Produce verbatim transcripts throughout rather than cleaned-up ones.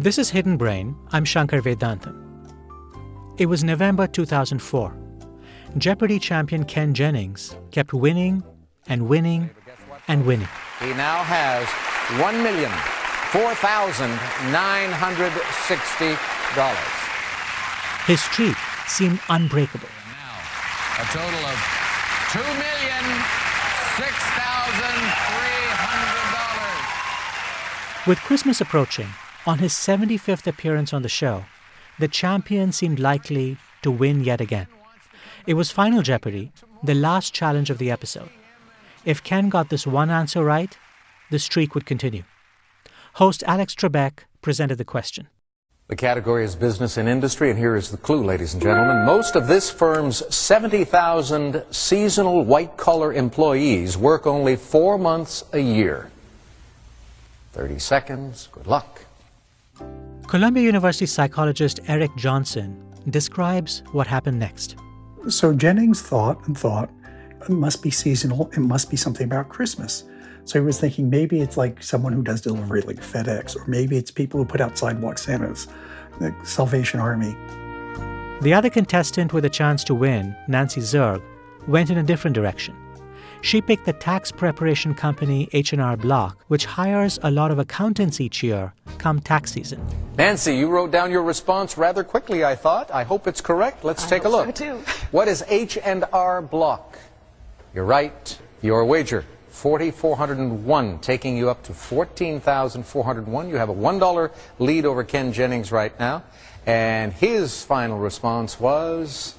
This is Hidden Brain. I'm Shankar Vedantam. It was November two thousand four. Jeopardy champion Ken Jennings kept winning and winning and winning. He now has one million four thousand nine hundred sixty dollars. His streak seemed unbreakable. And now, a total of two million six thousand three hundred dollars. With Christmas approaching, on his seventy-fifth appearance on the show, the champion seemed likely to win yet again. It was Final Jeopardy, the last challenge of the episode. If Ken got this one answer right, the streak would continue. Host Alex Trebek presented the question. The category is business and industry, and here is the clue, ladies and gentlemen. Most of this firm's seventy thousand seasonal white-collar employees work only four months a year. thirty seconds. Good luck. Columbia University psychologist Eric Johnson describes what happened next. So Jennings thought and thought, it must be seasonal, it must be something about Christmas. So he was thinking maybe it's like someone who does delivery like FedEx, or maybe it's people who put out sidewalk Santas, the Salvation Army. The other contestant with a chance to win, Nancy Zerg, went in a different direction. She picked the tax preparation company H and R Block, which hires a lot of accountants each year come tax season. Nancy, you wrote down your response rather quickly, I thought. I hope it's correct. Let's I take a hope look. so, too. What is H and R Block? You're right. Your wager, four thousand four hundred one, taking you up to fourteen thousand four hundred one. You have a one dollar lead over Ken Jennings right now. And his final response was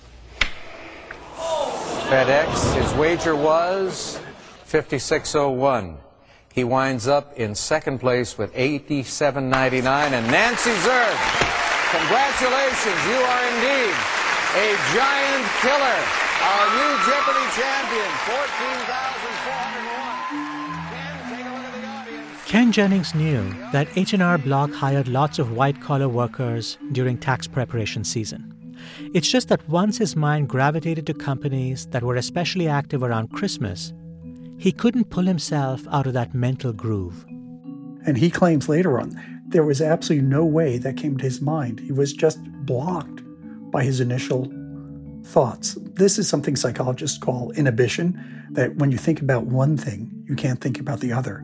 FedEx. His wager was fifty-six oh one. He winds up in second place with eighty-seven ninety-nine. And Nancy Zerg, congratulations, you are indeed a giant killer. Our new Jeopardy champion, fourteen thousand four hundred one. Ken, take a look at the audience. Ken Jennings knew that H and R Block hired lots of white-collar workers during tax preparation season. It's just that once his mind gravitated to companies that were especially active around Christmas, he couldn't pull himself out of that mental groove. And he claims later on, there was absolutely no way that came to his mind. He was just blocked by his initial thoughts. This is something psychologists call inhibition, that when you think about one thing, you can't think about the other.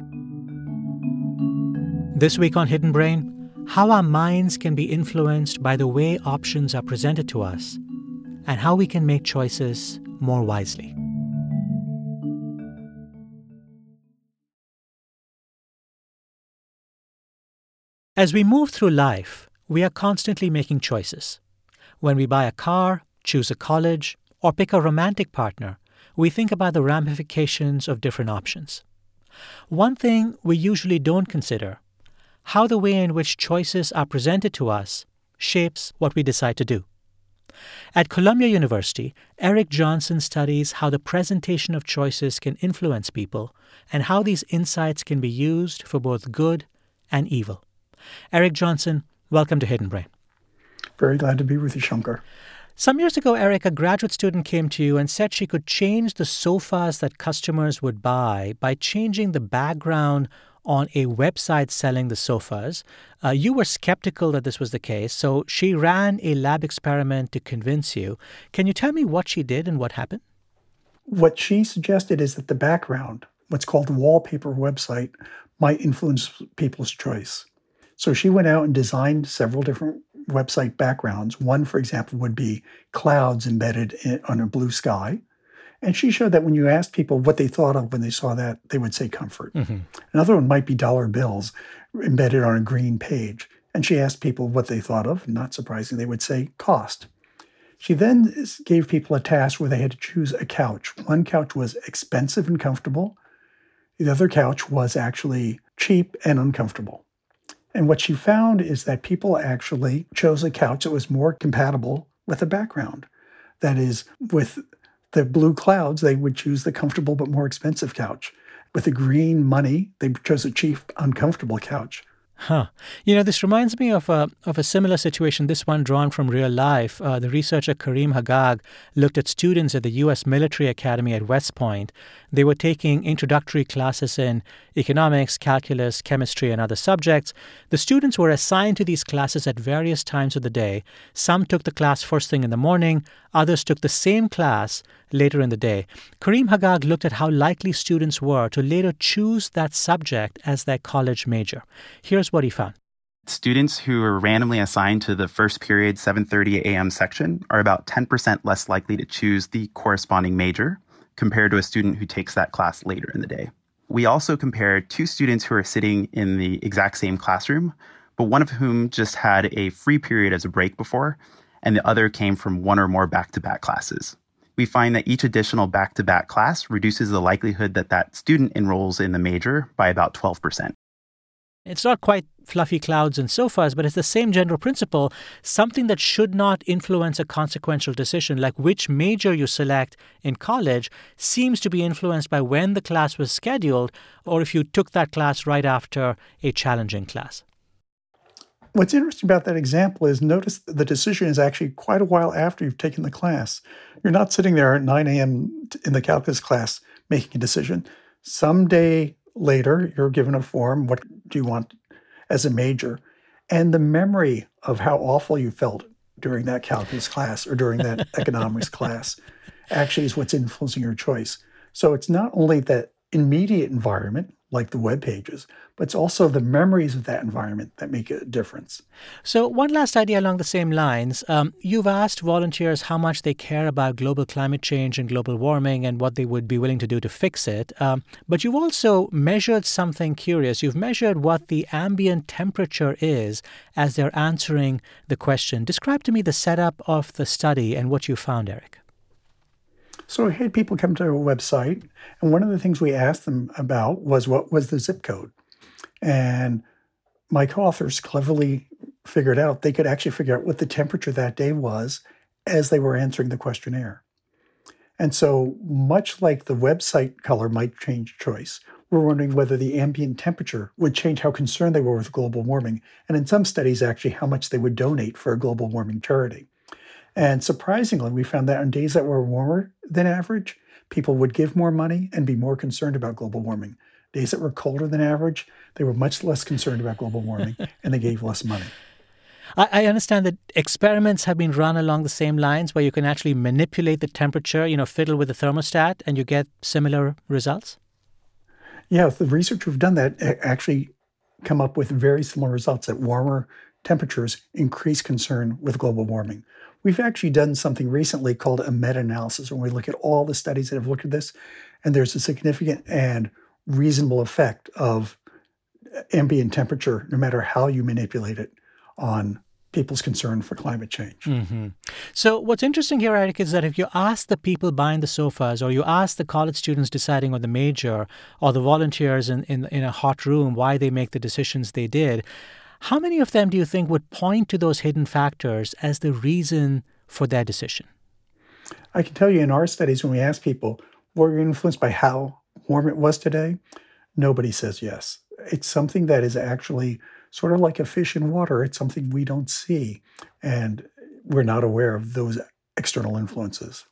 This week on Hidden Brain, how our minds can be influenced by the way options are presented to us, and how we can make choices more wisely. As we move through life, we are constantly making choices. When we buy a car, choose a college, or pick a romantic partner, we think about the ramifications of different options. One thing we usually don't consider: how the way in which choices are presented to us shapes what we decide to do. At Columbia University, Eric Johnson studies how the presentation of choices can influence people and how these insights can be used for both good and evil. Eric Johnson, welcome to Hidden Brain. Very glad to be with you, Shankar. Some years ago, Eric, a graduate student came to you and said she could change the sofas that customers would buy by changing the background on a website selling the sofas. Uh, you were skeptical that this was the case, so she ran a lab experiment to convince you. Can you tell me what she did and what happened? What she suggested is that the background, what's called the wallpaper website, might influence people's choice. So she went out and designed several different website backgrounds. One, for example, would be clouds embedded in, on a blue sky. And she showed that when you asked people what they thought of when they saw that, they would say comfort. Mm-hmm. Another one might be dollar bills embedded on a green page. And she asked people what they thought of. Not surprisingly, they would say cost. She then gave people a task where they had to choose a couch. One couch was expensive and comfortable. The other couch was actually cheap and uncomfortable. And what she found is that people actually chose a couch that was more compatible with the background. That is, with the blue clouds, they would choose the comfortable but more expensive couch. With the green money, they chose a cheap, uncomfortable couch. Huh. You know, this reminds me of a, of a similar situation, this one drawn from real life. Uh, the researcher Kareem Haggag looked at students at the U S Military Academy at West Point. They were taking introductory classes in economics, calculus, chemistry, and other subjects. The students were assigned to these classes at various times of the day. Some took the class first thing in the morning. Others took the same class later in the day. Kareem Haggag looked at how likely students were to later choose that subject as their college major. Here's what he found. Students who are randomly assigned to the first period seven thirty a.m. section are about ten percent less likely to choose the corresponding major compared to a student who takes that class later in the day. We also compared two students who are sitting in the exact same classroom, but one of whom just had a free period as a break before, and the other came from one or more back-to-back classes. We find that each additional back-to-back class reduces the likelihood that that student enrolls in the major by about twelve percent. It's not quite fluffy clouds and sofas, but it's the same general principle. Something that should not influence a consequential decision, like which major you select in college, seems to be influenced by when the class was scheduled or if you took that class right after a challenging class. What's interesting about that example is notice the decision is actually quite a while after you've taken the class. You're not sitting there at nine a.m. in the calculus class making a decision. Someday later, you're given a form. What do you want as a major? And the memory of how awful you felt during that calculus class or during that economics class actually is what's influencing your choice. So it's not only that immediate environment, like the web pages, but it's also the memories of that environment that make a difference. So one last idea along the same lines. Um, you've asked volunteers how much they care about global climate change and global warming and what they would be willing to do to fix it. Um, but you've also measured something curious. You've measured what the ambient temperature is as they're answering the question. Describe to me the setup of the study and what you found, Eric. So we had people come to our website, and one of the things we asked them about was what was the zip code. And my co-authors cleverly figured out they could actually figure out what the temperature that day was as they were answering the questionnaire. And so much like the website color might change choice, we're wondering whether the ambient temperature would change how concerned they were with global warming, and in some studies actually how much they would donate for a global warming charity. And surprisingly, we found that on days that were warmer than average, people would give more money and be more concerned about global warming. Days that were colder than average, they were much less concerned about global warming and they gave less money. I understand that experiments have been run along the same lines where you can actually manipulate the temperature, you know, fiddle with the thermostat, and you get similar results? Yeah, the research who've done that actually come up with very similar results, that warmer temperatures increase concern with global warming. We've actually done something recently called a meta-analysis, where we look at all the studies that have looked at this, and there's a significant and reasonable effect of ambient temperature, no matter how you manipulate it, on people's concern for climate change. Mm-hmm. So what's interesting here, Eric, is that if you ask the people buying the sofas, or you ask the college students deciding on the major, or the volunteers in, in, in a hot room why they make the decisions they did, how many of them do you think would point to those hidden factors as the reason for their decision? I can tell you in our studies, when we ask people, were you influenced by how warm it was today? Nobody says yes. It's something that is actually sort of like a fish in water. It's something we don't see, and we're not aware of those external influences.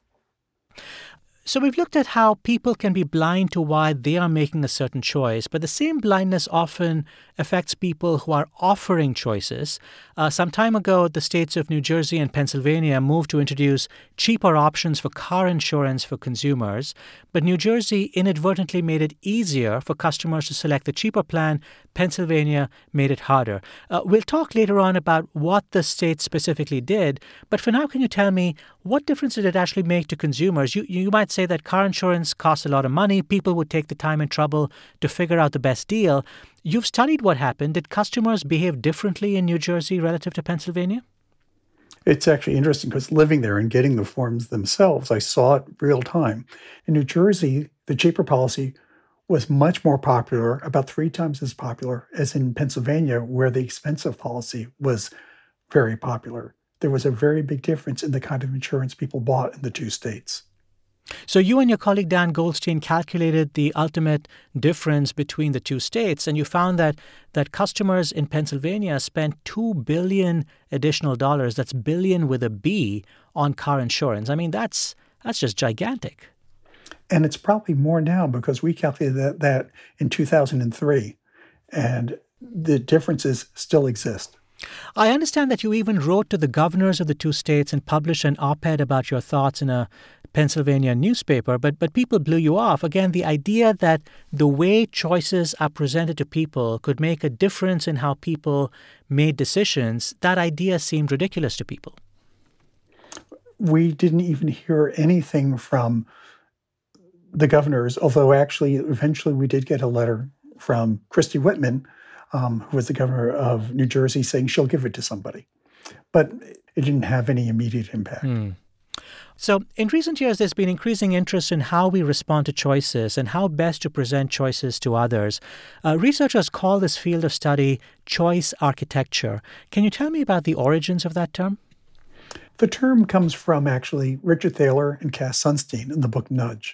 So we've looked at how people can be blind to why they are making a certain choice, but the same blindness often affects people who are offering choices. Uh, some time ago, the states of New Jersey and Pennsylvania moved to introduce cheaper options for car insurance for consumers, but New Jersey inadvertently made it easier for customers to select the cheaper plan. Pennsylvania made it harder. Uh, we'll talk later on about what the state specifically did, but for now, can you tell me what difference did it actually make to consumers? You, you might say that car insurance costs a lot of money. People would take the time and trouble to figure out the best deal. You've studied what happened. Did customers behave differently in New Jersey relative to Pennsylvania? It's actually interesting because living there and getting the forms themselves, I saw it real time. In New Jersey, the cheaper policy was much more popular, about three times as popular as in Pennsylvania, where the expensive policy was very popular. There was a very big difference in the kind of insurance people bought in the two states. So you and your colleague Dan Goldstein calculated the ultimate difference between the two states, and you found that that customers in Pennsylvania spent two billion dollars additional dollars, that's billion with a B, on car insurance. I mean, that's that's just gigantic. And it's probably more now because we calculated that, that in two thousand three, and the differences still exist. I understand that you even wrote to the governors of the two states and published an op-ed about your thoughts in a Pennsylvania newspaper, but but people blew you off. Again, the idea that the way choices are presented to people could make a difference in how people made decisions, that idea seemed ridiculous to people. We didn't even hear anything from the governors, although actually eventually we did get a letter from Christie Whitman, um, who was the governor of New Jersey, saying she'll give it to somebody. But it didn't have any immediate impact. Hmm. So in recent years, there's been increasing interest in how we respond to choices and how best to present choices to others. Uh, researchers call this field of study choice architecture. Can you tell me about the origins of that term? The term comes from actually Richard Thaler and Cass Sunstein in the book Nudge.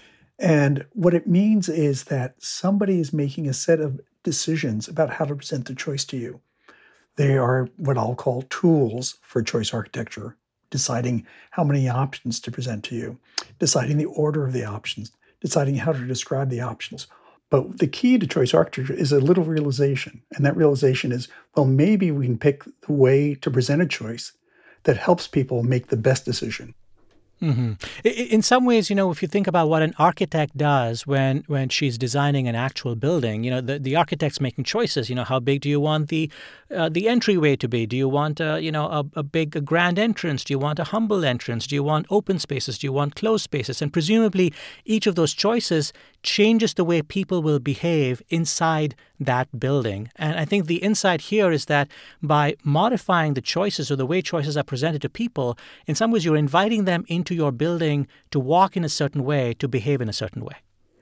And what it means is that somebody is making a set of decisions about how to present the choice to you. They are what I'll call tools for choice architecture, deciding how many options to present to you, deciding the order of the options, deciding how to describe the options. But the key to choice architecture is a little realization. And that realization is, well, maybe we can pick the way to present a choice that helps people make the best decision. Mm-hmm. In some ways, you know, if you think about what an architect does when when she's designing an actual building, you know, the, the architect's making choices. You know, how big do you want the uh, the entryway to be? Do you want, a, you know, a, a big a grand entrance? Do you want a humble entrance? Do you want open spaces? Do you want closed spaces? And presumably, each of those choices changes the way people will behave inside that building. And I think the insight here is that by modifying the choices or the way choices are presented to people, in some ways you're inviting them into your building to walk in a certain way, to behave in a certain way.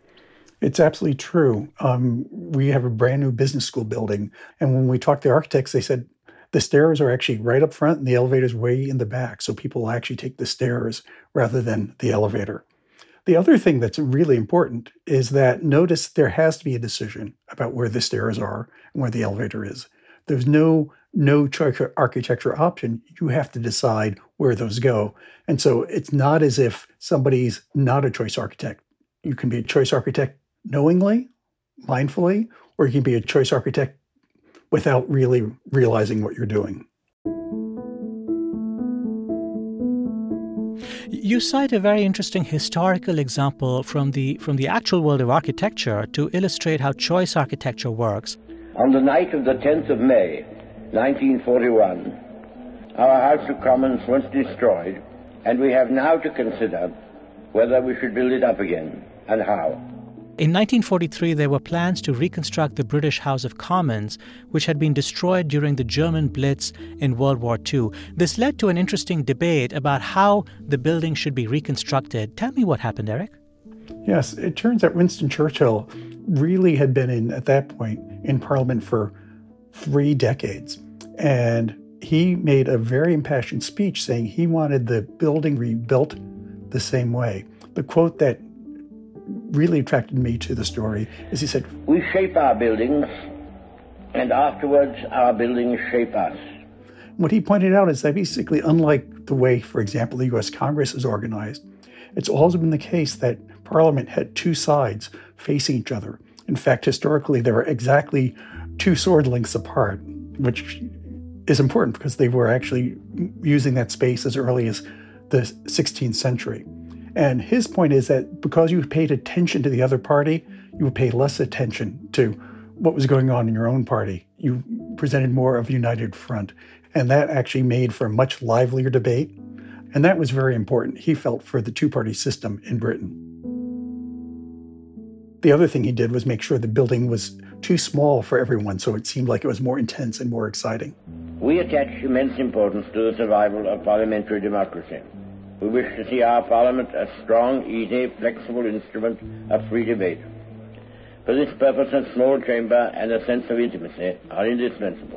It's absolutely true. Um, we have a brand new business school building. And when we talked to the architects, they said the stairs are actually right up front and the elevator's way in the back. So people will actually take the stairs rather than the elevator. The other thing that's really important is that notice there has to be a decision about where the stairs are and where the elevator is. There's no no choice architecture option. You have to decide where those go. And so it's not as if somebody's not a choice architect. You can be a choice architect knowingly, mindfully, or you can be a choice architect without really realizing what you're doing. You cite a very interesting historical example from the from the actual world of architecture to illustrate how choice architecture works. On the night of the tenth of May, nineteen forty-one, our House of Commons was destroyed, and we have now to consider whether we should build it up again and how. In nineteen forty-three, there were plans to reconstruct the British House of Commons, which had been destroyed during the German Blitz in World War Two. This led to an interesting debate about how the building should be reconstructed. Tell me what happened, Eric. Yes, it turns out Winston Churchill really had been in, at that point, in Parliament for three decades. And he made a very impassioned speech saying he wanted the building rebuilt the same way. The quote that really attracted me to the story is he said, "We shape our buildings, and afterwards our buildings shape us." What he pointed out is that basically, unlike the way, for example, the U S Congress is organized, it's always been the case that Parliament had two sides facing each other. In fact, historically, they were exactly two sword lengths apart, which is important because they were actually using that space as early as the sixteenth century. And his point is that because you paid attention to the other party, you would pay less attention to what was going on in your own party. You presented more of a united front. And that actually made for a much livelier debate. And that was very important, he felt, for the two-party system in Britain. The other thing he did was make sure the building was too small for everyone, so it seemed like it was more intense and more exciting. We attach immense importance to the survival of parliamentary democracy. We wish to see our Parliament a strong, easy, flexible instrument of free debate. For this purpose, a small chamber and a sense of intimacy are indispensable.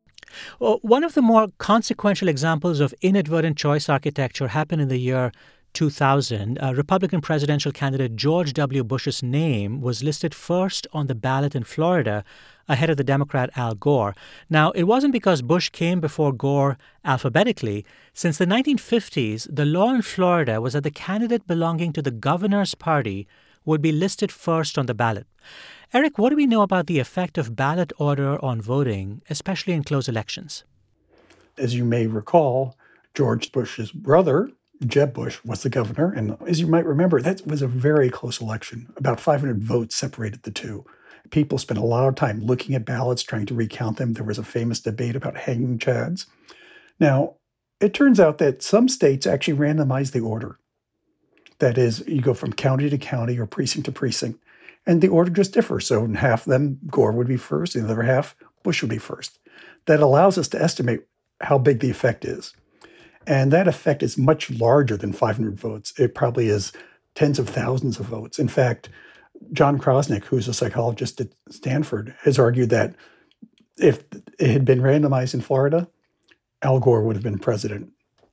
Well, one of the more consequential examples of inadvertent choice architecture happened in the year two thousand, uh, Republican presidential candidate George W. Bush's name was listed first on the ballot in Florida ahead of the Democrat Al Gore. Now, it wasn't because Bush came before Gore alphabetically. Since the nineteen fifties, the law in Florida was that the candidate belonging to the governor's party would be listed first on the ballot. Eric, what do we know about the effect of ballot order on voting, especially in close elections? As you may recall, George Bush's brother, Jeb Bush, was the governor. And as you might remember, that was a very close election. About five hundred votes separated the two. People spent a lot of time looking at ballots, trying to recount them. There was a famous debate about hanging chads. Now, it turns out that some states actually randomize the order. That is, you go from county to county or precinct to precinct, and the order just differs. So in half of them, Gore would be first, in the other half, Bush would be first. That allows us to estimate how big the effect is. And that effect is much larger than five hundred votes. It probably is tens of thousands of votes. In fact, John Krosnick, who's a psychologist at Stanford, has argued that if it had been randomized in Florida, Al Gore would have been president.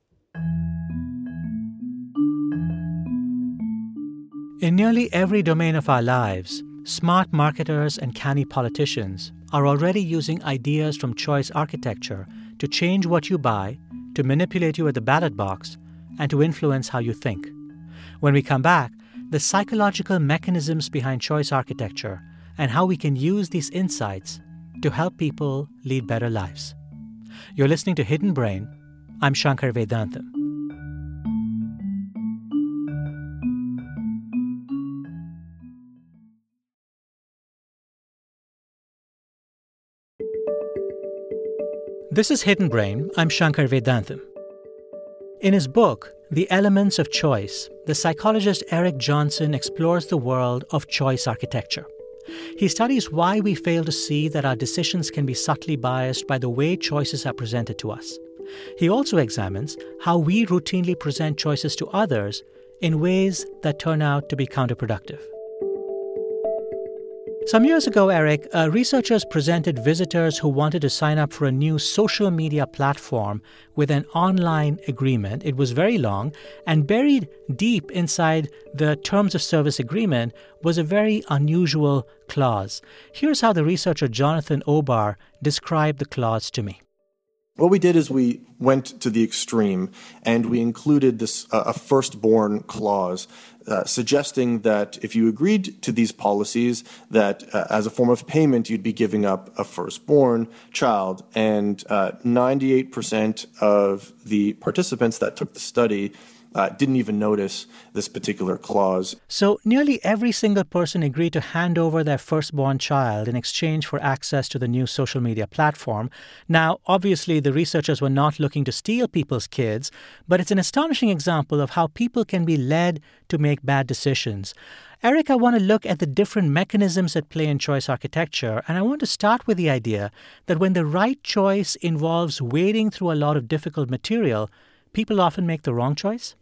In nearly every domain of our lives, smart marketers and canny politicians are already using ideas from choice architecture to change what you buy, to manipulate you at the ballot box, and to influence how you think. When we come back, the psychological mechanisms behind choice architecture and how we can use these insights to help people lead better lives. You're listening to Hidden Brain. I'm Shankar Vedantam. This is Hidden Brain. I'm Shankar Vedantam. In his book, The Elements of Choice, the psychologist Eric Johnson explores the world of choice architecture. He studies why we fail to see that our decisions can be subtly biased by the way choices are presented to us. He also examines how we routinely present choices to others in ways that turn out to be counterproductive. Some years ago, Eric, uh, researchers presented visitors who wanted to sign up for a new social media platform with an online agreement. It was very long, and buried deep inside the terms of service agreement was a very unusual clause. Here's how the researcher Jonathan Obar described the clause to me. What we did is we went to the extreme, and we included this uh, a firstborn clause, uh, suggesting that if you agreed to these policies, that uh, as a form of payment, you'd be giving up a firstborn child. And uh, ninety-eight percent of the participants that took the study Uh, didn't even notice this particular clause. So nearly every single person agreed to hand over their firstborn child in exchange for access to the new social media platform. Now, obviously, the researchers were not looking to steal people's kids, but it's an astonishing example of how people can be led to make bad decisions. Eric, I want to look at the different mechanisms at play in choice architecture, and I want to start with the idea that when the right choice involves wading through a lot of difficult material, people often make the wrong choice?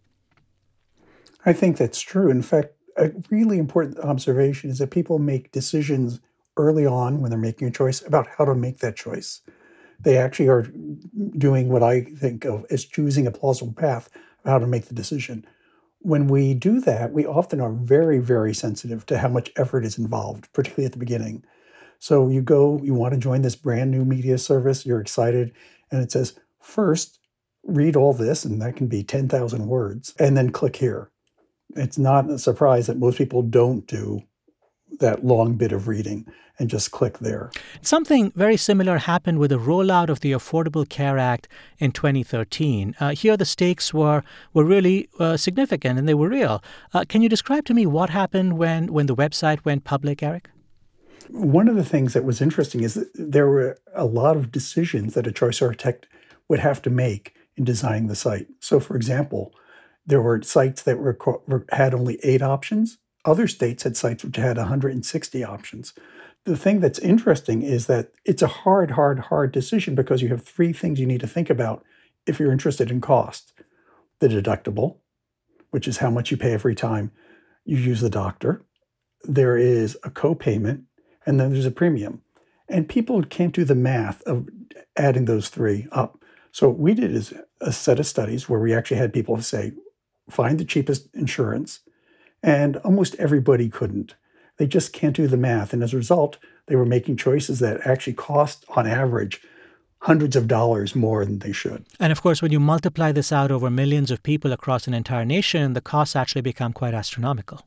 I think that's true. In fact, a really important observation is that people make decisions early on when they're making a choice about how to make that choice. They actually are doing what I think of as choosing a plausible path of how to make the decision. When we do that, we often are very, very sensitive to how much effort is involved, particularly at the beginning. So you go, you want to join this brand new media service, you're excited, and it says, first, read all this, and that can be ten thousand words, and then click here. It's not a surprise that most people don't do that long bit of reading and just click there. Something very similar happened with the rollout of the Affordable Care Act in twenty thirteen. Uh, here the stakes were were really uh, significant, and they were real. Uh, can you describe to me what happened when, when the website went public, Eric? One of the things that was interesting is that there were a lot of decisions that a choice architect would have to make in designing the site. So, for example, there were sites that were, were had only eight options. Other states had sites which had one hundred sixty options. The thing that's interesting is that it's a hard, hard, hard decision because you have three things you need to think about if you're interested in cost. The deductible, which is how much you pay every time you use the doctor. There is a co-payment, and then there's a premium. And people can't do the math of adding those three up. So what we did is a set of studies where we actually had people say, find the cheapest insurance, and almost everybody couldn't. They just can't do the math. And as a result, they were making choices that actually cost, on average, hundreds of dollars more than they should. And of course, when you multiply this out over millions of people across an entire nation, the costs actually become quite astronomical.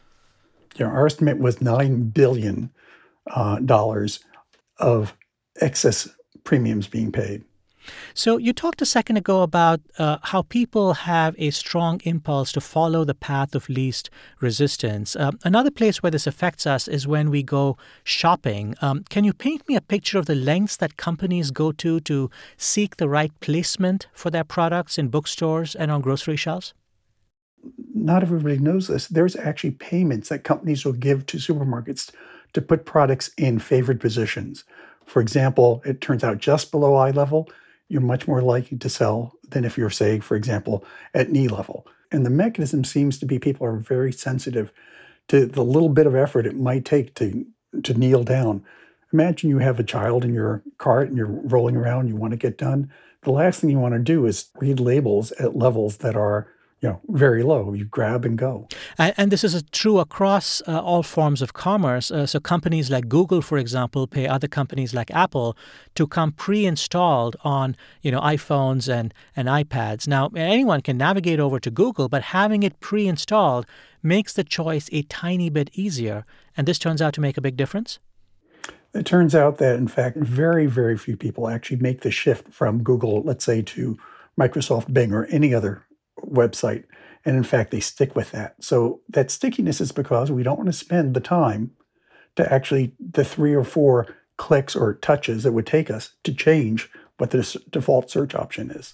You know, our estimate was nine billion dollars uh, of excess premiums being paid. So you talked a second ago about uh, how people have a strong impulse to follow the path of least resistance. Uh, another place where this affects us is when we go shopping. Um, can you paint me a picture of the lengths that companies go to to seek the right placement for their products in bookstores and on grocery shelves? Not everybody knows this. There's actually payments that companies will give to supermarkets to put products in favored positions. For example, it turns out just below eye level, you're much more likely to sell than if you're, say, for example, at knee level. And the mechanism seems to be people are very sensitive to the little bit of effort it might take to, to kneel down. Imagine you have a child in your cart and you're rolling around, you want to get done. The last thing you want to do is read labels at levels that are you know, very low. You grab and go. And, and this is true across uh, all forms of commerce. Uh, so companies like Google, for example, pay other companies like Apple to come pre-installed on, you know, iPhones and, and iPads. Now, anyone can navigate over to Google, but having it pre-installed makes the choice a tiny bit easier. And this turns out to make a big difference? It turns out that, in fact, very, very few people actually make the shift from Google, let's say, to Microsoft Bing or any other website. And in fact, they stick with that. So that stickiness is because we don't want to spend the time to actually the three or four clicks or touches it would take us to change what the default search option is.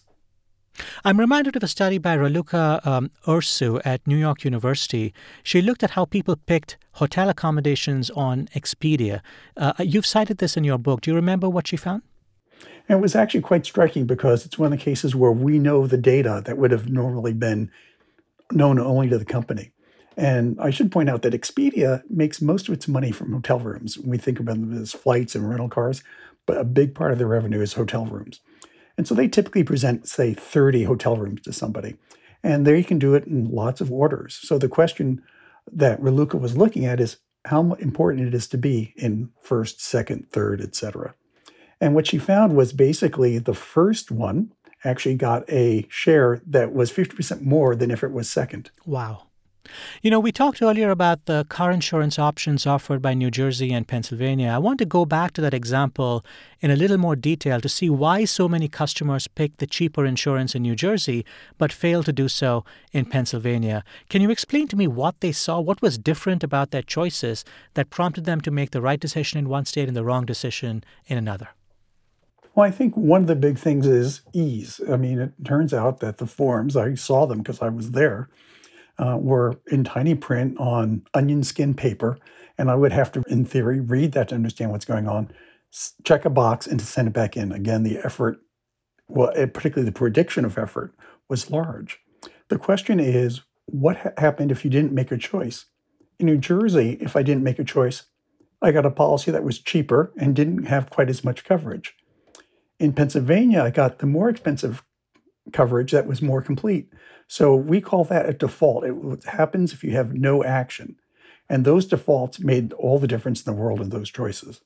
I'm reminded of a study by Raluca um, Ursu at New York University. She looked at how people picked hotel accommodations on Expedia. Uh, you've cited this in your book. Do you remember what she found? And it was actually quite striking because it's one of the cases where we know the data that would have normally been known only to the company. And I should point out that Expedia makes most of its money from hotel rooms. We think about them as flights and rental cars, but a big part of their revenue is hotel rooms. And so they typically present, say, thirty hotel rooms to somebody. And there you can do it in lots of orders. So the question that Raluca was looking at is how important it is to be in first, second, third, et cetera. And what she found was basically the first one actually got a share that was fifty percent more than if it was second. Wow. You know, we talked earlier about the car insurance options offered by New Jersey and Pennsylvania. I want to go back to that example in a little more detail to see why so many customers pick the cheaper insurance in New Jersey but fail to do so in Pennsylvania. Can you explain to me what they saw, what was different about their choices that prompted them to make the right decision in one state and the wrong decision in another? Well, I think one of the big things is ease. I mean, it turns out that the forms, I saw them because I was there, uh, were in tiny print on onion skin paper. And I would have to, in theory, read that to understand what's going on, check a box, and to send it back in. Again, the effort, well, particularly the prediction of effort, was large. The question is, what ha- happened if you didn't make a choice? In New Jersey, if I didn't make a choice, I got a policy that was cheaper and didn't have quite as much coverage. In Pennsylvania, I got the more expensive coverage that was more complete. So we call that a default. It happens if you have no action. And those defaults made all the difference in the world in those choices.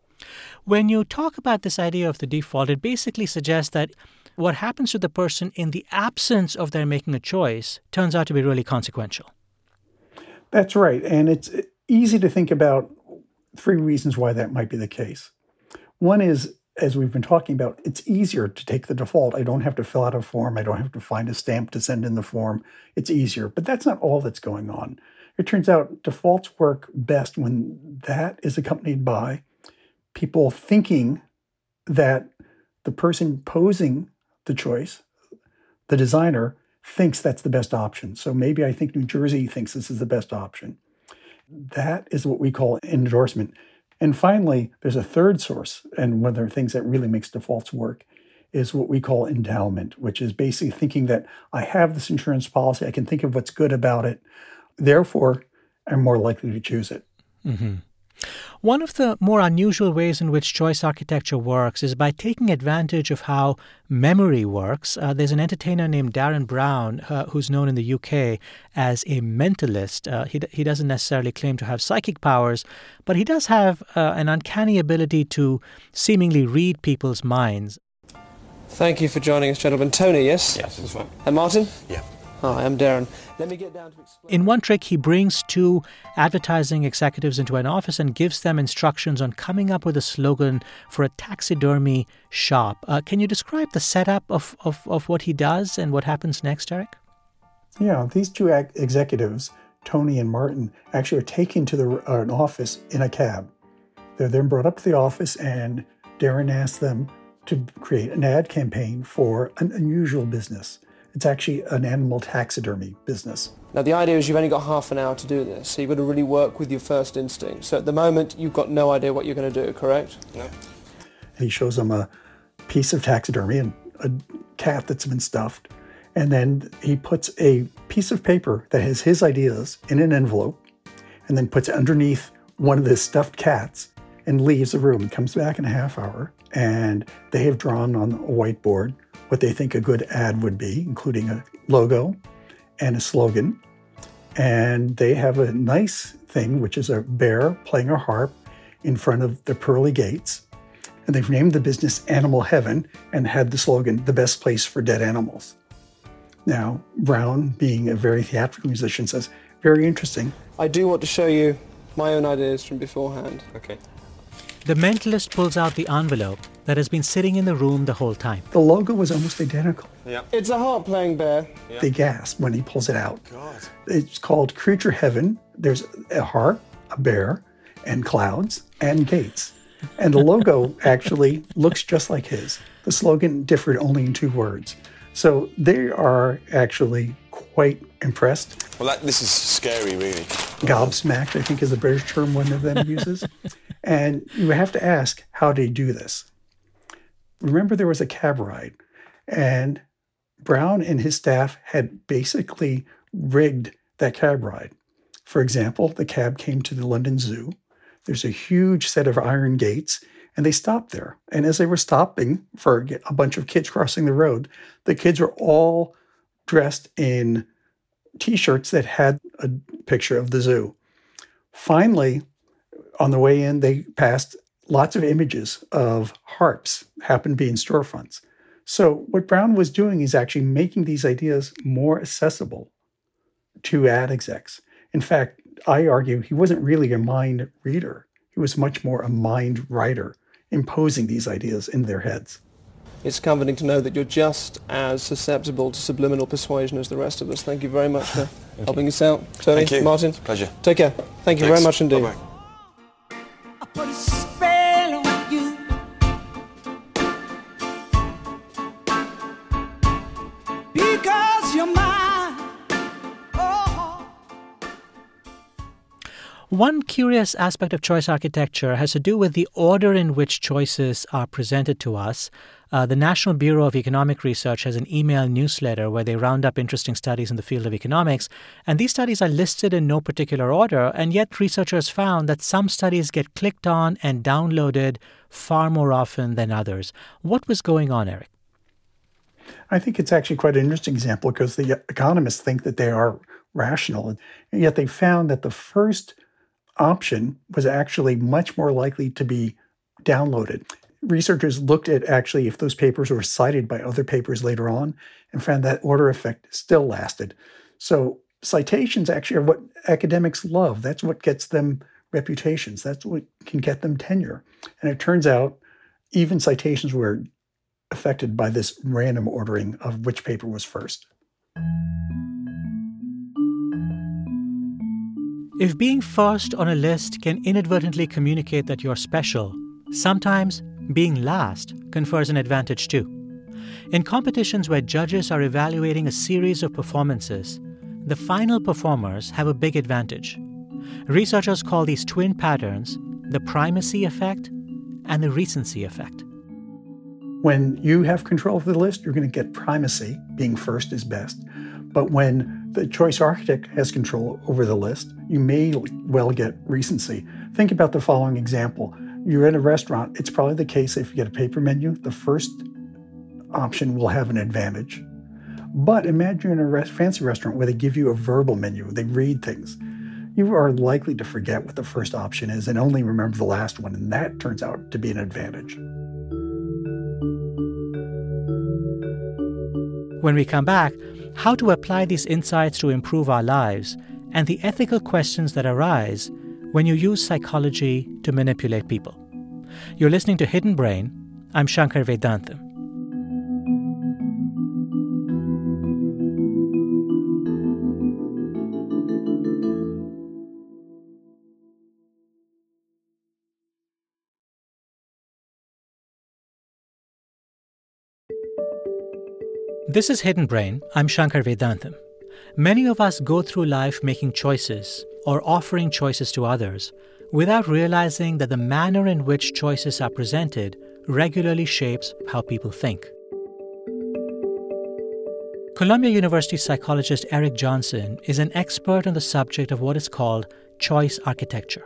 When you talk about this idea of the default, it basically suggests that what happens to the person in the absence of their making a choice turns out to be really consequential. That's right. And it's easy to think about three reasons why that might be the case. One is, as we've been talking about, it's easier to take the default. I don't have to fill out a form. I don't have to find a stamp to send in the form. It's easier. But that's not all that's going on. It turns out defaults work best when that is accompanied by people thinking that the person posing the choice, the designer, thinks that's the best option. So maybe I think New Jersey thinks this is the best option. That is what we call an endorsement. And finally, there's a third source, and one of the things that really makes defaults work is what we call endowment, which is basically thinking that I have this insurance policy, I can think of what's good about it, therefore I'm more likely to choose it. Mm-hmm. One of the more unusual ways in which choice architecture works is by taking advantage of how memory works. Uh, there's an entertainer named Darren Brown, uh, who's known in the U K as a mentalist. Uh, he, he doesn't necessarily claim to have psychic powers, but he does have uh, an uncanny ability to seemingly read people's minds. Thank you for joining us, gentlemen. Tony, yes? Yes, that's right. And Martin? Yeah. Hi, I'm Darren. Let me get down to explain. In one trick, he brings two advertising executives into an office and gives them instructions on coming up with a slogan for a taxidermy shop. Uh, can you describe the setup of, of, of what he does and what happens next, Eric? Yeah, these two ex- executives, Tony and Martin, actually are taken to the, uh, an office in a cab. They're then brought up to the office, and Darren asks them to create an ad campaign for an unusual business. It's actually an animal taxidermy business. Now, the idea is you've only got half an hour to do this, so you've got to really work with your first instinct. So at the moment, you've got no idea what you're going to do, correct? No. He shows them a piece of taxidermy and a cat that's been stuffed. And then he puts a piece of paper that has his ideas in an envelope and then puts it underneath one of the stuffed cats and leaves the room. Comes back in a half hour, and they have drawn on a whiteboard what they think a good ad would be, including a logo and a slogan. And they have a nice thing, which is a bear playing a harp in front of the pearly gates. And they've named the business Animal Heaven and had the slogan, "The Best Place for Dead Animals." Now, Brown, being a very theatrical musician, says, very interesting. I do want to show you my own ideas from beforehand. Okay. The mentalist pulls out the envelope that has been sitting in the room the whole time. The logo was almost identical. Yeah. It's a harp-playing bear. Yeah. They gasp when he pulls it out. God. It's called Creature Heaven. There's a harp, a bear, and clouds, and gates. And the logo actually looks just like his. The slogan differed only in two words. So they are actually quite impressed. Well, that, this is scary, really. Gobsmacked, I think, is the British term one of them uses. And you have to ask, how did he do this? Remember, there was a cab ride, and Brown and his staff had basically rigged that cab ride. For example, the cab came to the London Zoo. There's a huge set of iron gates, and they stopped there. And as they were stopping for a bunch of kids crossing the road, the kids were all dressed in T-shirts that had a picture of the zoo. Finally, on the way in, they passed lots of images of harps, happened to be in storefronts. So what Brown was doing is actually making these ideas more accessible to ad execs. In fact, I argue he wasn't really a mind reader. He was much more a mind writer, imposing these ideas in their heads. It's comforting to know that you're just as susceptible to subliminal persuasion as the rest of us. Thank you very much for helping us out. Tony, Thank you. Martin, Pleasure. take care. Thank you Thanks. very much indeed. Bye-bye. I put a spell on you. Because you're mine. Oh. One curious aspect of choice architecture has to do with the order in which choices are presented to us. Uh, the National Bureau of Economic Research has an email newsletter where they round up interesting studies in the field of economics, and these studies are listed in no particular order, and yet researchers found that some studies get clicked on and downloaded far more often than others. What was going on, Eric? I think it's actually quite an interesting example because the economists think that they are rational, and yet they found that the first option was actually much more likely to be downloaded. Researchers looked at actually if those papers were cited by other papers later on and found that order effect still lasted. So citations actually are what academics love. That's what gets them reputations. That's what can get them tenure. And it turns out even citations were affected by this random ordering of which paper was first. If being first on a list can inadvertently communicate that you're special, sometimes being last confers an advantage too. In competitions where judges are evaluating a series of performances, the final performers have a big advantage. Researchers call these twin patterns the primacy effect and the recency effect. When you have control of the list, you're going to get primacy, being first is best. But when the choice architect has control over the list, you may well get recency. Think about the following example. You're in a restaurant. It's probably the case if you get a paper menu, the first option will have an advantage. But imagine in a res- fancy restaurant where they give you a verbal menu, they read things. You are likely to forget what the first option is and only remember the last one, and that turns out to be an advantage. When we come back, how to apply these insights to improve our lives and the ethical questions that arise when you use psychology to manipulate people. You're listening to Hidden Brain. I'm Shankar Vedantam. This is Hidden Brain. I'm Shankar Vedantam. Many of us go through life making choices or offering choices to others without realizing that the manner in which choices are presented regularly shapes how people think. Columbia University psychologist Eric Johnson is an expert on the subject of what is called choice architecture.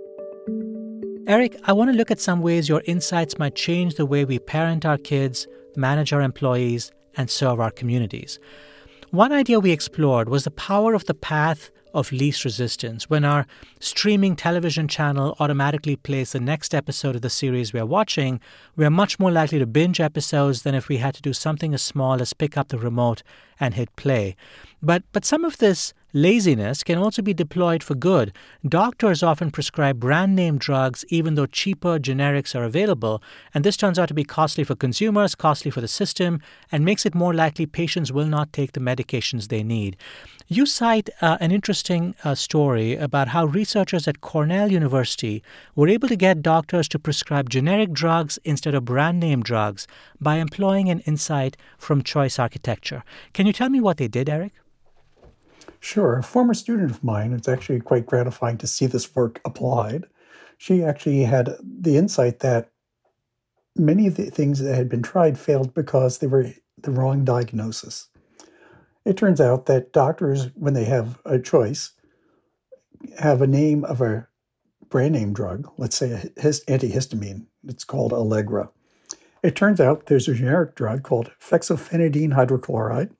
Eric, I want to look at some ways your insights might change the way we parent our kids, manage our employees, and serve our communities. One idea we explored was the power of the path of least resistance. When our streaming television channel automatically plays the next episode of the series we're watching, we're much more likely to binge episodes than if we had to do something as small as pick up the remote and hit play. But but some of this laziness can also be deployed for good. Doctors often prescribe brand name drugs even though cheaper generics are available, and this turns out to be costly for consumers, costly for the system, and makes it more likely patients will not take the medications they need. You cite uh, an interesting uh, story about how researchers at Cornell University were able to get doctors to prescribe generic drugs instead of brand name drugs by employing an insight from choice architecture. Can you tell me what they did, Eric? Sure. A former student of mine, it's actually quite gratifying to see this work applied. She actually had the insight that many of the things that had been tried failed because they were the wrong diagnosis. It turns out that doctors, when they have a choice, have a name of a brand name drug, let's say a antihistamine. It's called Allegra. It turns out there's a generic drug called fexofenadine hydrochloride,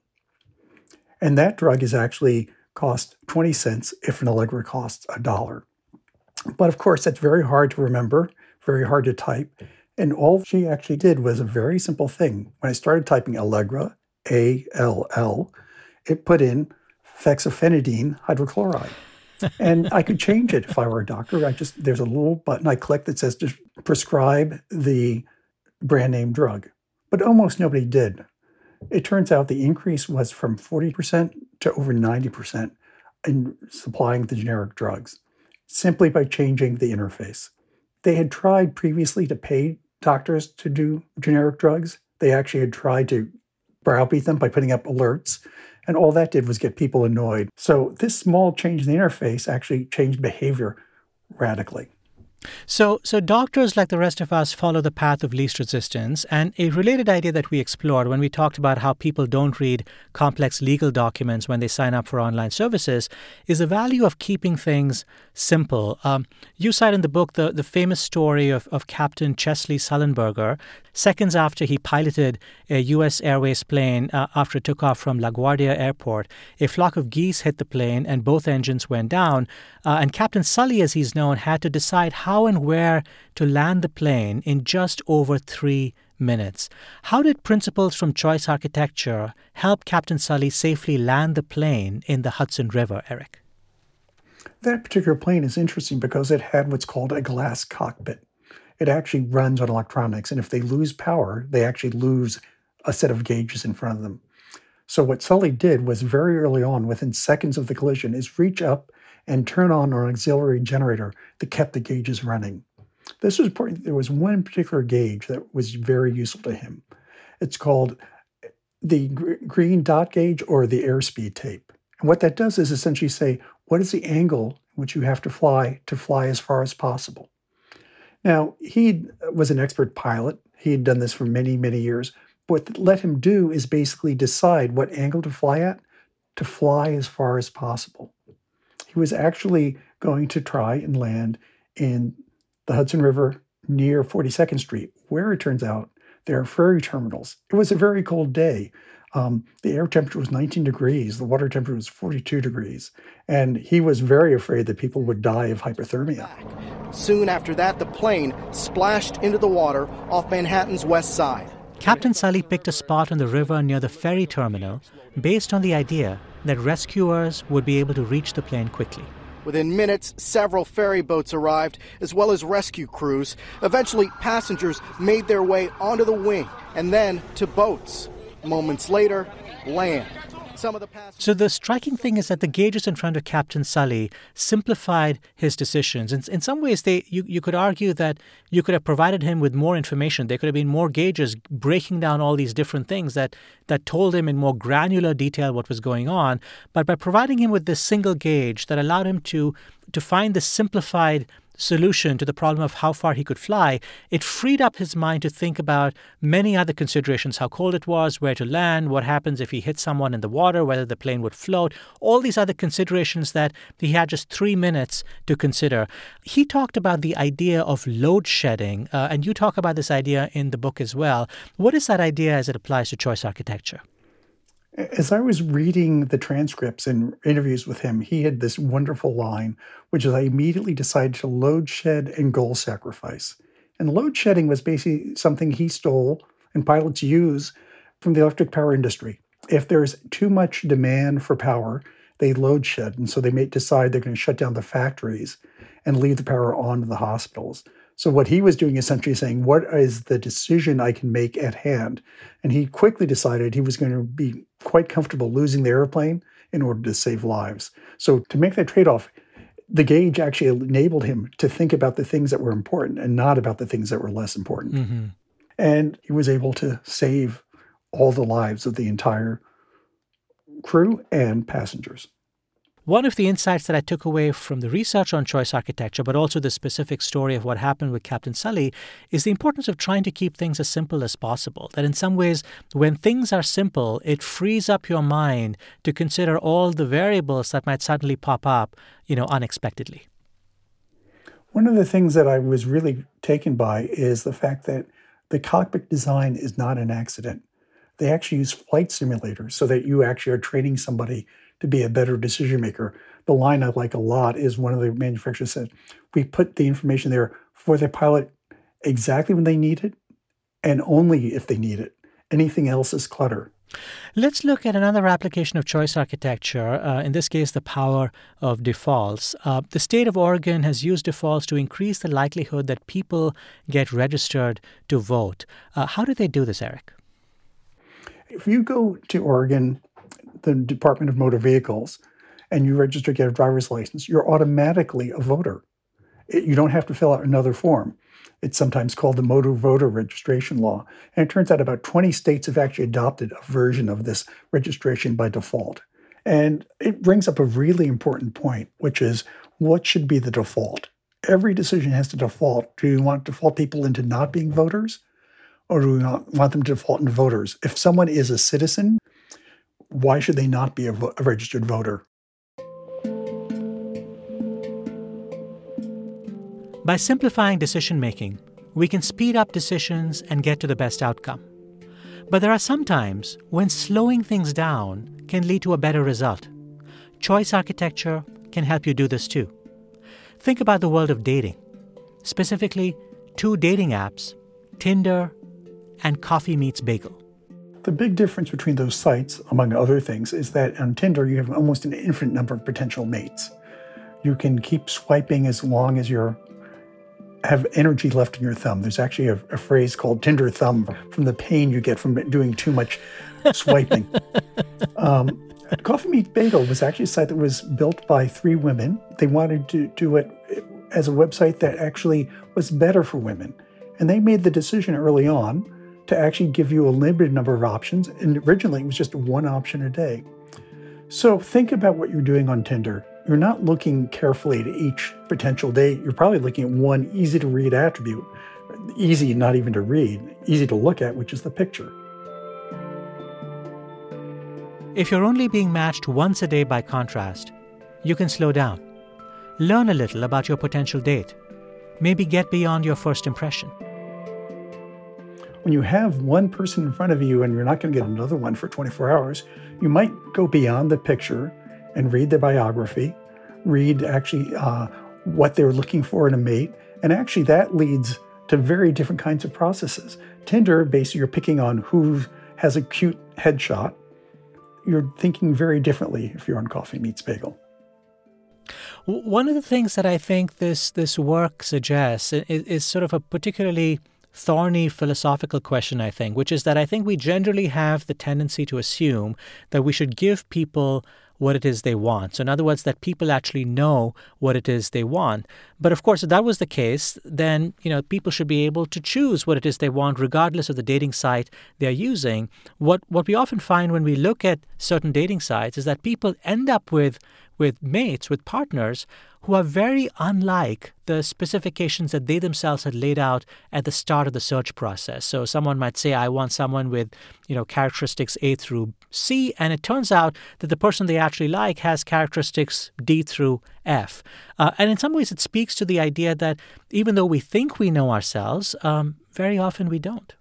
and that drug is actually cost twenty cents if an Allegra costs a dollar. But of course, that's very hard to remember, very hard to type. And all she actually did was a very simple thing. When I started typing Allegra, A L L, it put in fexofenadine hydrochloride. And I could change it if I were a doctor. I just, there's a little button I click that says just prescribe the brand name drug. But almost nobody did. It turns out the increase was from forty percent to over ninety percent in supplying the generic drugs, simply by changing the interface. They had tried previously to pay doctors to do generic drugs. They actually had tried to browbeat them by putting up alerts, and all that did was get people annoyed. So this small change in the interface actually changed behavior radically. So, so doctors, like the rest of us, follow the path of least resistance. And a related idea that we explored when we talked about how people don't read complex legal documents when they sign up for online services is the value of keeping things simple. Um, you cite in the book the, the famous story of, of Captain Chesley Sullenberger, seconds after he piloted a U S Airways plane uh, after it took off from LaGuardia Airport. A flock of geese hit the plane and both engines went down. Uh, and Captain Sully, as he's known, had to decide how and where to land the plane in just over three minutes. How did principles from choice architecture help Captain Sully safely land the plane in the Hudson River, Eric? That particular plane is interesting because it had what's called a glass cockpit. It actually runs on electronics, and if they lose power, they actually lose a set of gauges in front of them. So what Sully did was very early on, within seconds of the collision, is reach up and turn on an auxiliary generator that kept the gauges running. This was important. There was one particular gauge that was very useful to him. It's called the gr- green dot gauge or the airspeed tape. And what that does is essentially say, what is the angle which you have to fly to fly as far as possible? Now, he was an expert pilot. He had done this for many, many years. What let him do is basically decide what angle to fly at to fly as far as possible. He was actually going to try and land in the Hudson River near forty-second Street, where it turns out there are ferry terminals. It was a very cold day. Um, the air temperature was nineteen degrees. The water temperature was forty-two degrees. And he was very afraid that people would die of hypothermia. Soon after that, the plane splashed into the water off Manhattan's west side. Captain Sully picked a spot on the river near the ferry terminal based on the idea that rescuers would be able to reach the plane quickly. Within minutes, several ferry boats arrived, as well as rescue crews. Eventually, passengers made their way onto the wing and then to boats. Moments later, land. Some of the passengers... So the striking thing is that the gauges in front of Captain Sully simplified his decisions. In, in some ways, they you, you could argue that you could have provided him with more information. There could have been more gauges breaking down all these different things that, that told him in more granular detail what was going on. But by providing him with this single gauge that allowed him to, to find the simplified solution to the problem of how far he could fly, it freed up his mind to think about many other considerations: how cold it was, where to land, what happens if he hit someone in the water, whether the plane would float, all these other considerations that he had just three minutes to consider. He talked about the idea of load shedding, uh, and you talk about this idea in the book as well. What is that idea as it applies to choice architecture? As I was reading the transcripts and interviews with him, he had this wonderful line, which is, I immediately decided to load shed and goal sacrifice. And load shedding was basically something he stole and pilots use from the electric power industry. If there's too much demand for power, they load shed. And so they may decide they're going to shut down the factories and leave the power on to the hospitals. So what he was doing essentially saying, what is the decision I can make at hand? And he quickly decided he was going to be quite comfortable losing the airplane in order to save lives. So to make that trade-off, the gauge actually enabled him to think about the things that were important and not about the things that were less important. Mm-hmm. And he was able to save all the lives of the entire crew and passengers. One of the insights that I took away from the research on choice architecture, but also the specific story of what happened with Captain Sully, is the importance of trying to keep things as simple as possible. That in some ways, when things are simple, it frees up your mind to consider all the variables that might suddenly pop up, you know, unexpectedly. One of the things that I was really taken by is the fact that the cockpit design is not an accident. They actually use flight simulators so that you actually are training somebody to be a better decision maker. The line I like a lot is one of the manufacturers said, we put the information there for the pilot exactly when they need it and only if they need it. Anything else is clutter. Let's look at another application of choice architecture, uh, in this case, the power of defaults. Uh, the state of Oregon has used defaults to increase the likelihood that people get registered to vote. Uh, how do they do this, Eric? If you go to Oregon, the Department of Motor Vehicles, and you register to get a driver's license, you're automatically a voter. It, you don't have to fill out another form. It's sometimes called the Motor Voter Registration Law. And it turns out about twenty states have actually adopted a version of this registration by default. And it brings up a really important point, which is what should be the default? Every decision has to default. Do you want to default people into not being voters? Or do we not want them to default into voters? If someone is a citizen, why should they not be a, vo- a registered voter? By simplifying decision-making, we can speed up decisions and get to the best outcome. But there are some times when slowing things down can lead to a better result. Choice architecture can help you do this too. Think about the world of dating, specifically two dating apps, Tinder and Coffee Meets Bagel. The big difference between those sites, among other things, is that on Tinder you have almost an infinite number of potential mates. You can keep swiping as long as you have energy left in your thumb. There's actually a, a phrase called Tinder thumb from the pain you get from doing too much swiping. um, Coffee Meets Bagel was actually a site that was built by three women. They wanted to do it as a website that actually was better for women. And they made the decision early on to actually give you a limited number of options. And originally it was just one option a day. So think about what you're doing on Tinder. You're not looking carefully at each potential date. You're probably looking at one easy to read attribute, easy not even to read, easy to look at, which is the picture. If you're only being matched once a day by contrast, you can slow down. Learn a little about your potential date. maybe get beyond your first impression. When you have one person in front of you and you're not going to get another one for twenty-four hours, you might go beyond the picture and read their biography, read actually uh, what they're looking for in a mate, and actually that leads to very different kinds of processes. Tinder, basically you're picking on who has a cute headshot. You're thinking very differently if you're on Coffee Meets Bagel. One of the things that I think this this work suggests is, is sort of a particularly thorny philosophical question, I think, which is that I think we generally have the tendency to assume that we should give people what it is they want. So in other words, that people actually know what it is they want. But of course, if that was the case, then, you know, people should be able to choose what it is they want regardless of the dating site they're using. What what we often find when we look at certain dating sites is that people end up with with mates, with partners who are very unlike the specifications that they themselves had laid out at the start of the search process. So someone might say, I want someone with, you know, characteristics A through C, and it turns out that the person they actually like has characteristics D through F. Uh, and in some ways, it speaks to the idea that even though we think we know ourselves, um, very often we don't.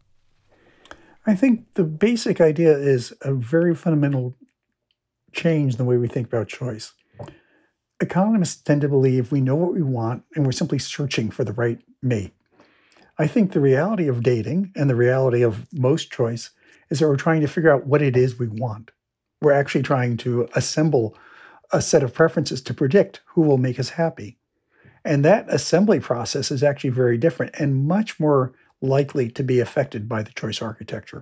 I think the basic idea is a very fundamental change in the way we think about choice. Economists tend to believe we know what we want and we're simply searching for the right mate. I think the reality of dating and the reality of most choice is that we're trying to figure out what it is we want. We're actually trying to assemble a set of preferences to predict who will make us happy. And that assembly process is actually very different and much more likely to be affected by the choice architecture.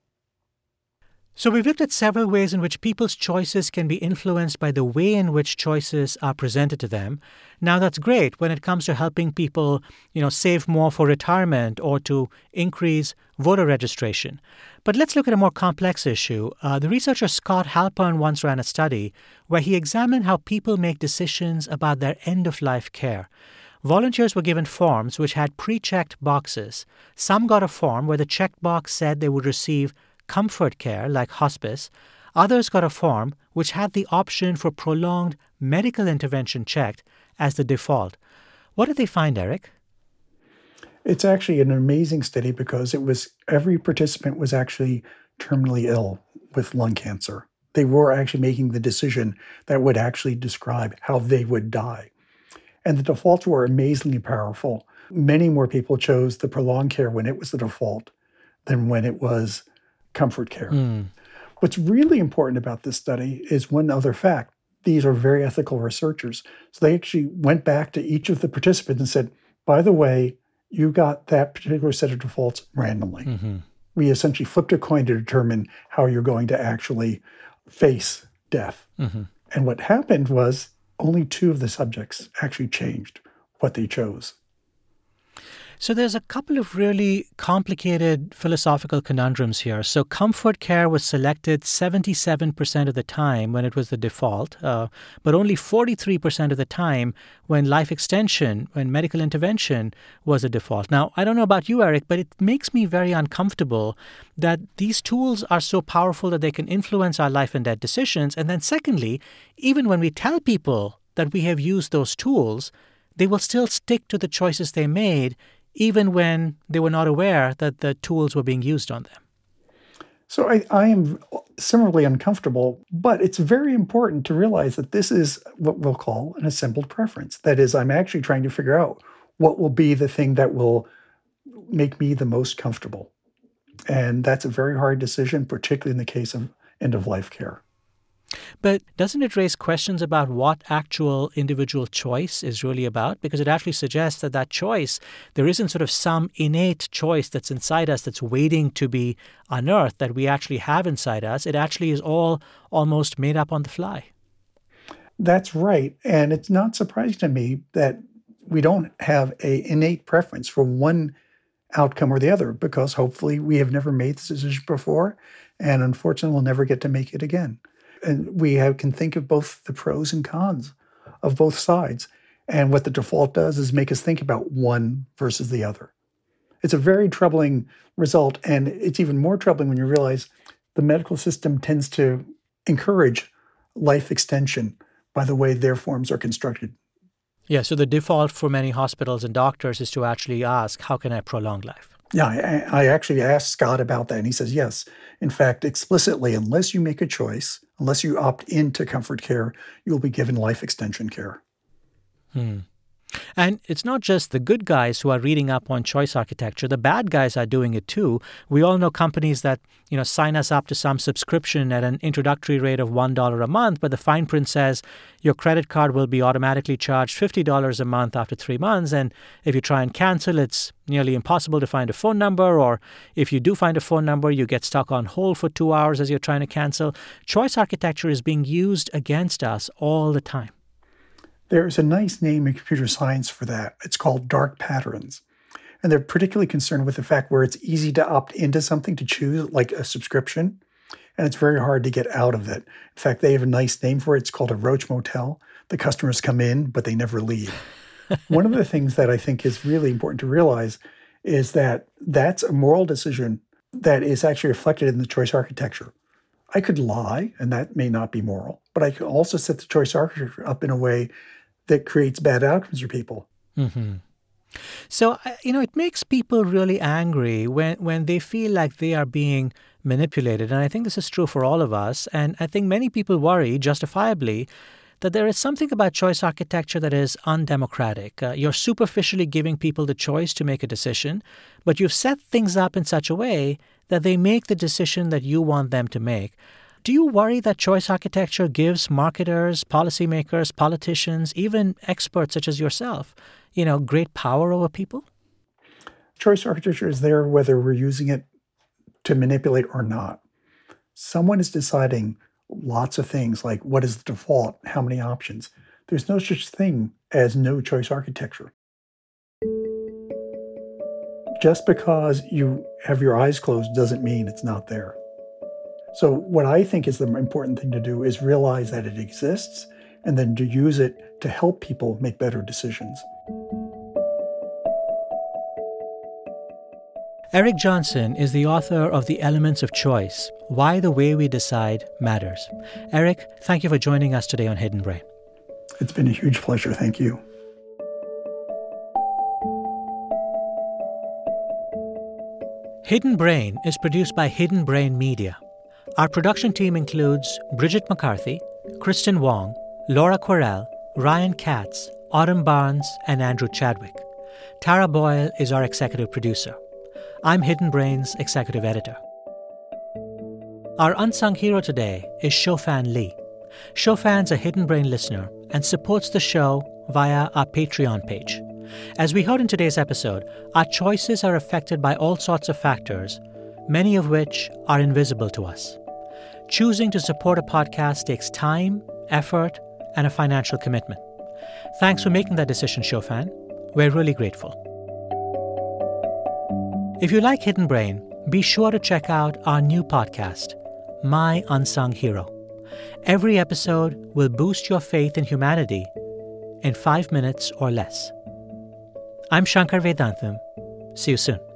So we've looked at several ways in which people's choices can be influenced by the way in which choices are presented to them. Now, that's great when it comes to helping people, you know, save more for retirement or to increase voter registration. But let's look at a more complex issue. Uh, the researcher Scott Halpern once ran a study where he examined how people make decisions about their end-of-life care. Volunteers were given forms which had pre-checked boxes. Some got a form where the checked box said they would receive comfort care, like hospice. Others got a form which had the option for prolonged medical intervention checked as the default. What did they find, Eric? It's actually an amazing study because it was every participant was actually terminally ill with lung cancer. They were actually making the decision that would actually describe how they would die. And the defaults were amazingly powerful. Many more people chose the prolonged care when it was the default than when it was comfort care. Mm. What's really important about this study is one other fact. These are very ethical researchers. So they actually went back to each of the participants and said, by the way, you got that particular set of defaults randomly. Mm-hmm. We essentially flipped a coin to determine how you're going to actually face death. Mm-hmm. And what happened was only two of the subjects actually changed what they chose. So there's a couple of really complicated philosophical conundrums here. So comfort care was selected seventy-seven percent of the time when it was the default, uh, but only forty-three percent of the time when life extension, when medical intervention was a default. Now, I don't know about you, Eric, but it makes me very uncomfortable that these tools are so powerful that they can influence our life and death decisions. And then secondly, even when we tell people that we have used those tools, they will still stick to the choices they made even when they were not aware that the tools were being used on them. So I, I am similarly uncomfortable, but it's very important to realize that this is what we'll call an assembled preference. That is, I'm actually trying to figure out what will be the thing that will make me the most comfortable. And that's a very hard decision, particularly in the case of end-of-life care. But doesn't it raise questions about what actual individual choice is really about? Because it actually suggests that that choice, there isn't sort of some innate choice that's inside us that's waiting to be unearthed that we actually have inside us. It actually is all almost made up on the fly. That's right. And it's not surprising to me that we don't have an innate preference for one outcome or the other, because hopefully we have never made this decision before, and unfortunately we'll never get to make it again. And we have, can think of both the pros and cons of both sides. And what the default does is make us think about one versus the other. It's a very troubling result. And it's even more troubling when you realize the medical system tends to encourage life extension by the way their forms are constructed. Yeah, so the default for many hospitals and doctors is to actually ask, how can I prolong life? Yeah, I, I actually asked Scott about that, and he says, yes. In fact, explicitly, unless you make a choice, unless you opt into comfort care, you'll be given life extension care. Hmm. And it's not just the good guys who are reading up on choice architecture. The bad guys are doing it too. We all know companies that, you know, sign us up to some subscription at an introductory rate of one dollar a month, but the fine print says your credit card will be automatically charged fifty dollars a month after three months. And if you try and cancel, it's nearly impossible to find a phone number. Or if you do find a phone number, you get stuck on hold for two hours as you're trying to cancel. Choice architecture is being used against us all the time. There's a nice name in computer science for that. It's called dark patterns. And they're particularly concerned with the fact where it's easy to opt into something, to choose like a subscription, and it's very hard to get out of it. In fact, they have a nice name for it. It's called a roach motel. The customers come in, but they never leave. One of the things that I think is really important to realize is that that's a moral decision that is actually reflected in the choice architecture. I could lie, and that may not be moral, but I could also set the choice architecture up in a way that creates bad outcomes for people. Mm-hmm. So, you know, it makes people really angry when, when they feel like they are being manipulated. And I think this is true for all of us. And I think many people worry, justifiably, that there is something about choice architecture that is undemocratic. Uh, you're superficially giving people the choice to make a decision, but you've set things up in such a way that they make the decision that you want them to make. Do you worry that choice architecture gives marketers, policymakers, politicians, even experts such as yourself, you know, great power over people? Choice architecture is there whether we're using it to manipulate or not. Someone is deciding lots of things like what is the default, how many options. There's no such thing as no choice architecture. Just because you have your eyes closed doesn't mean it's not there. So what I think is the important thing to do is realize that it exists and then to use it to help people make better decisions. Eric Johnson is the author of The Elements of Choice, Why the Way We Decide Matters. Eric, thank you for joining us today on Hidden Brain. It's been a huge pleasure. Thank you. Hidden Brain is produced by Hidden Brain Media. Our production team includes Bridget McCarthy, Kristen Wong, Laura Querelle, Ryan Katz, Autumn Barnes, and Andrew Chadwick. Tara Boyle is our executive producer. I'm Hidden Brain's executive editor. Our unsung hero today is Shofan Lee. Shofan's a Hidden Brain listener and supports the show via our Patreon page. As we heard in today's episode, our choices are affected by all sorts of factors, many of which are invisible to us. Choosing to support a podcast takes time, effort, and a financial commitment. Thanks for making that decision, Shofan. We're really grateful. If you like Hidden Brain, be sure to check out our new podcast, My Unsung Hero. Every episode will boost your faith in humanity in five minutes or less. I'm Shankar Vedantam. See you soon.